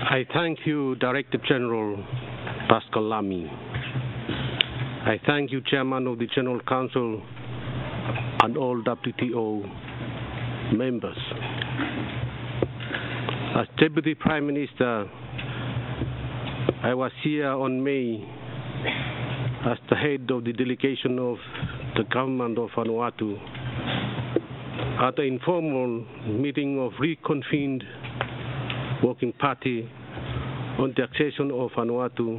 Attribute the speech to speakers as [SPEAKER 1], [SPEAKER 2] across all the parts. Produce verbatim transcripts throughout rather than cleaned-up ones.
[SPEAKER 1] I thank you, Director General Pascal Lamy. I thank you, Chairman of the General Council, and all W T O members. As Deputy Prime Minister, I was here on May as the head of the delegation of the government of Vanuatu at the informal meeting of reconvened Working Party on the accession of Vanuatu,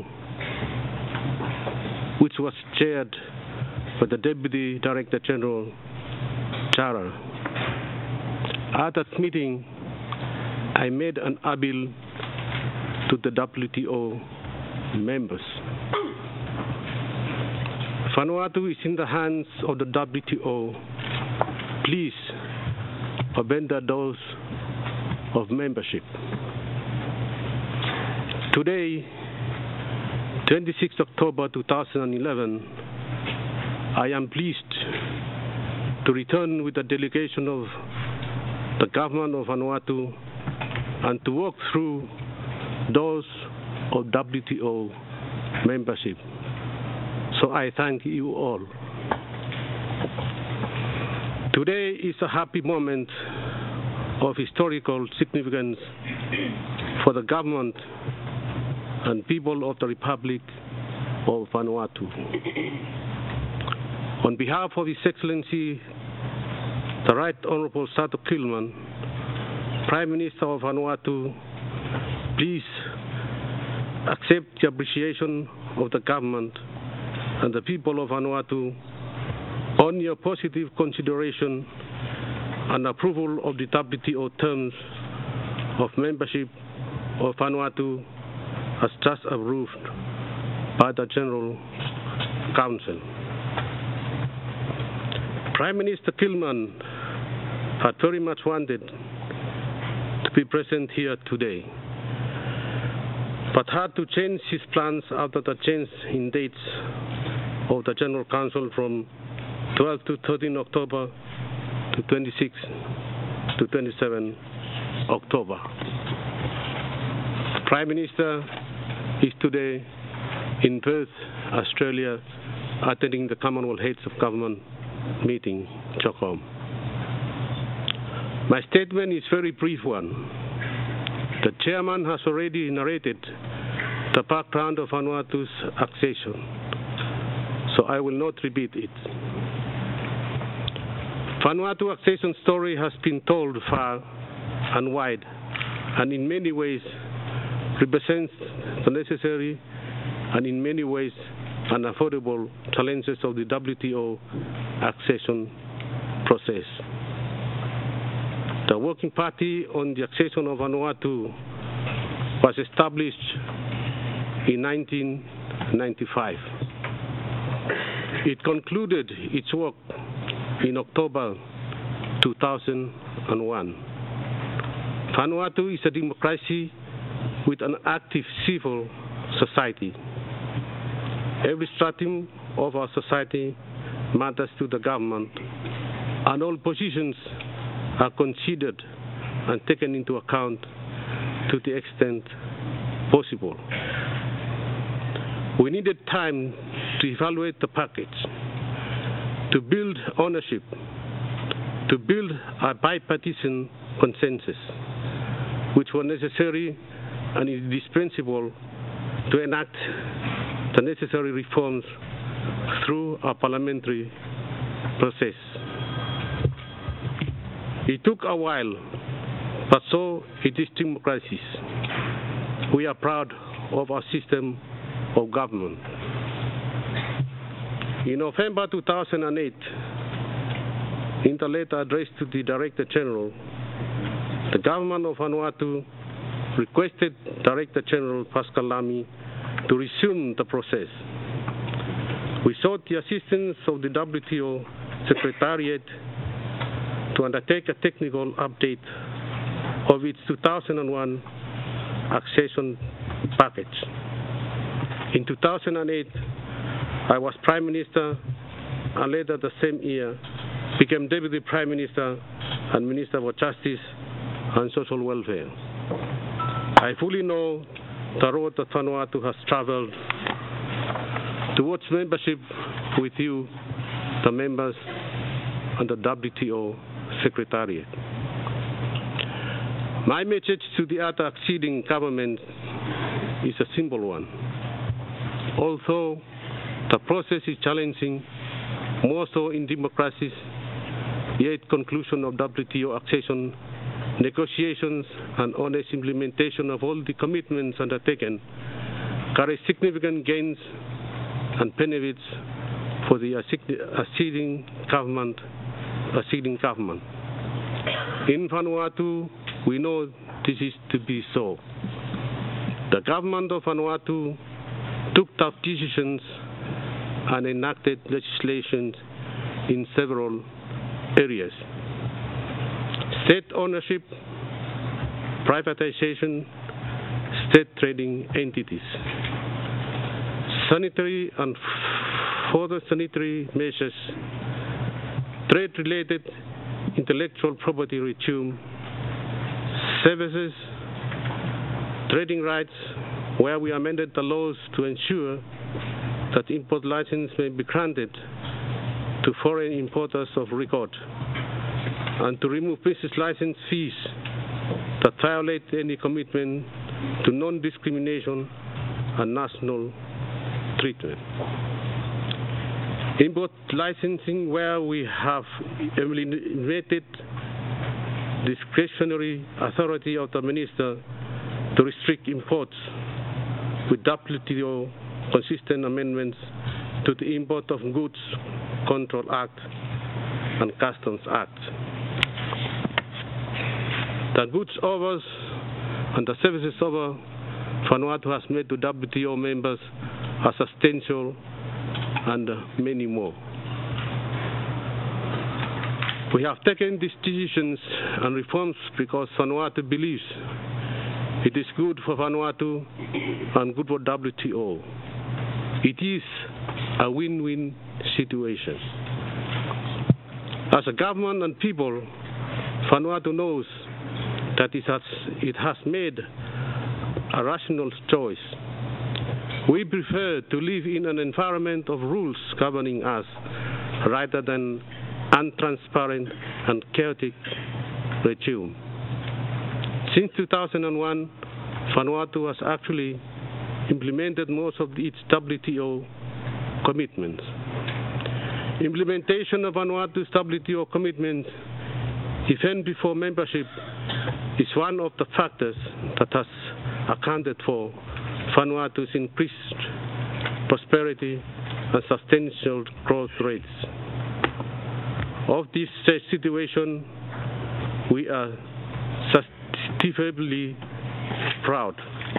[SPEAKER 1] which was chaired by the Deputy Director General, Chara. At that meeting, I made an appeal to the W T O members. Vanuatu is in the hands of the W T O. Please open the doors of membership. Today, twenty-sixth October two thousand eleven, I am pleased to return with a delegation of the government of Vanuatu and to walk through those of W T O membership. So I thank you all. Today is a happy moment of historical significance for the government and people of the Republic of Vanuatu. On behalf of His Excellency, the Right Honorable Satu Kilman, Prime Minister of Vanuatu, please accept the appreciation of the government and the people of Vanuatu on your positive consideration and approval of the W T O terms of membership of Vanuatu as just approved by the General Council. Prime Minister Kilman had very much wanted to be present here today, but had to change his plans after the change in dates of the General Council from twelfth to thirteenth October to twenty-sixth to twenty-seventh October. The Prime Minister is today in Perth, Australia, attending the Commonwealth Heads of Government meeting, Stockholm. My statement is a very brief one. The Chairman has already narrated the background of Vanuatu's accession, so I will not repeat it. Vanuatu accession story has been told far and wide, and in many ways represents the necessary and in many ways unaffordable challenges of the W T O accession process. The Working Party on the accession of Vanuatu was established in nineteen ninety-five. It concluded its work in October two thousand one. Vanuatu is a democracy with an active civil society. Every stratum of our society matters to the government, and all positions are considered and taken into account to the extent possible. We needed time to evaluate the package, to build ownership, to build a bipartisan consensus, which were necessary and indispensable to enact the necessary reforms through a parliamentary process. It took a while, but so it is democracy. We are proud of our system of government. In November two thousand eight, in the letter addressed to the Director General, the government of Vanuatu requested Director General Pascal Lamy to resume the process. We sought the assistance of the W T O Secretariat to undertake a technical update of its two thousand one accession package. In two thousand eight, I was Prime Minister, and later the same year became Deputy Prime Minister and Minister for Justice and Social Welfare. I fully know the road that Vanuatu has traveled towards membership with you, the members, and the W T O Secretariat. My message to the other acceding governments is a simple one. Although the process is challenging, more so in democracies, yet conclusion of W T O accession negotiations and honest implementation of all the commitments undertaken carry significant gains and benefits for the acceding government. Acceding government. In Vanuatu, we know this is to be so. The government of Vanuatu took tough decisions and enacted legislation in several areas. State ownership, privatization, state trading entities, sanitary and further sanitary measures, trade-related intellectual property regime, services, trading rights, where we amended the laws to ensure that import license may be granted to foreign importers of record, and to remove business license fees that violate any commitment to non-discrimination and national treatment. Import licensing, where we have eliminated discretionary authority of the minister to restrict imports with W T O consistent amendments to the Import of Goods Control Act and Customs Act. The goods orders and the services over Vanuatu has made to W T O members are substantial and many more. We have taken these decisions and reforms because Vanuatu believes it is good for Vanuatu and good for W T O. It is a win-win situation. As a government and people, Vanuatu knows that it has, it has made a rational choice. We prefer to live in an environment of rules governing us rather than untransparent and chaotic regime. Since two thousand one, Vanuatu has actually implemented most of its W T O commitments. Implementation of Vanuatu's W T O commitments, even before membership, is one of the factors that has accounted for Vanuatu's increased prosperity and substantial growth rates. Of this situation, we are justifiably proud.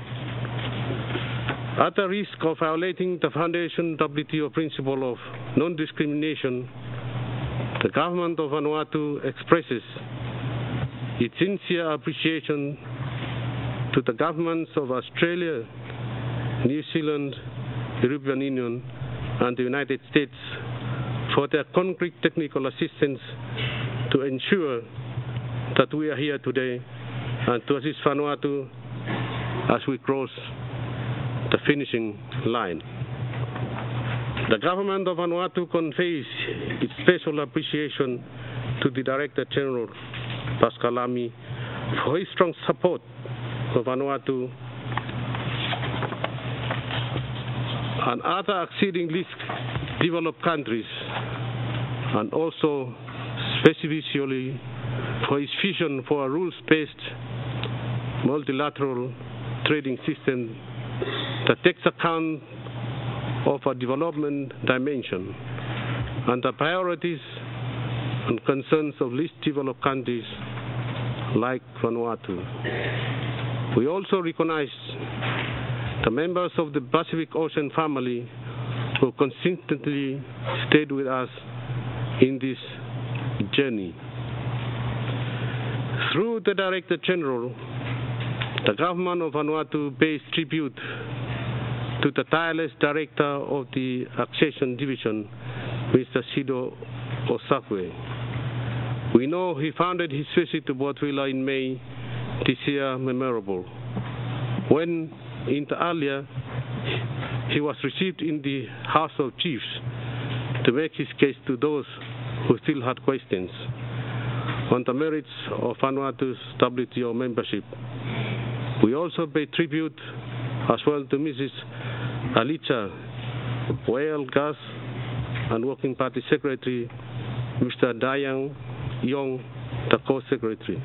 [SPEAKER 1] At the risk of violating the foundation W T O principle of non-discrimination, the government of Vanuatu expresses its sincere appreciation to the governments of Australia, New Zealand, European Union, and the United States for their concrete technical assistance to ensure that we are here today and to assist Vanuatu as we cross the finishing line. The government of Vanuatu conveys its special appreciation to the Director General, Pascal Lamy, for his strong support of Vanuatu and other acceding least developed countries, and also specifically for his vision for a rules-based multilateral trading system that takes account of a development dimension and the priorities and concerns of least developed countries like Vanuatu. We also recognize the members of the Pacific Ocean family who consistently stayed with us in this journey. Through the Director General, the government of Vanuatu pays tribute to the tireless director of the Accession Division, Mister Sido Osakwe. We know he founded his visit to Port Vila in May this year memorable. when inter alia he was received in the House of Chiefs to make his case to those who still had questions on the merits of Vanuatu's W T O membership. We also pay tribute as well to Missus Alicia Wael Gas and Working Party Secretary Mister Dayang Yong, the co-secretary.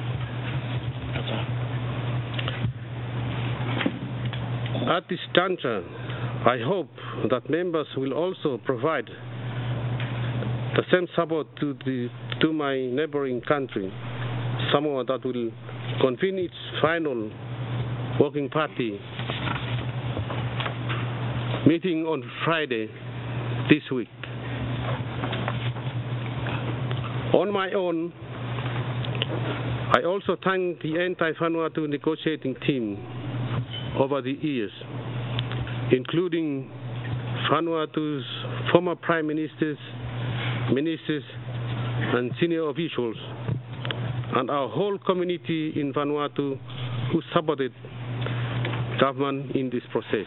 [SPEAKER 1] At this juncture, I hope that members will also provide the same support to, the, to my neighboring country, Samoa, that will convene its final Working Party meeting on Friday this week. On my own, I also thank the anti-Vanuatu negotiating team over the years, including Vanuatu's former prime ministers, ministers, and senior officials, and our whole community in Vanuatu who supported government in this process.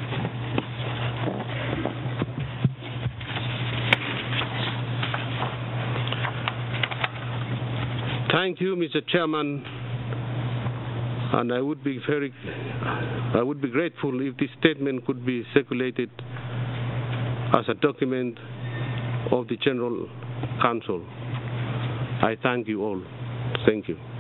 [SPEAKER 1] Thank you, Mister Chairman, and I would be very, I would be grateful if this statement could be circulated as a document of the General Council. I thank you all. Thank you.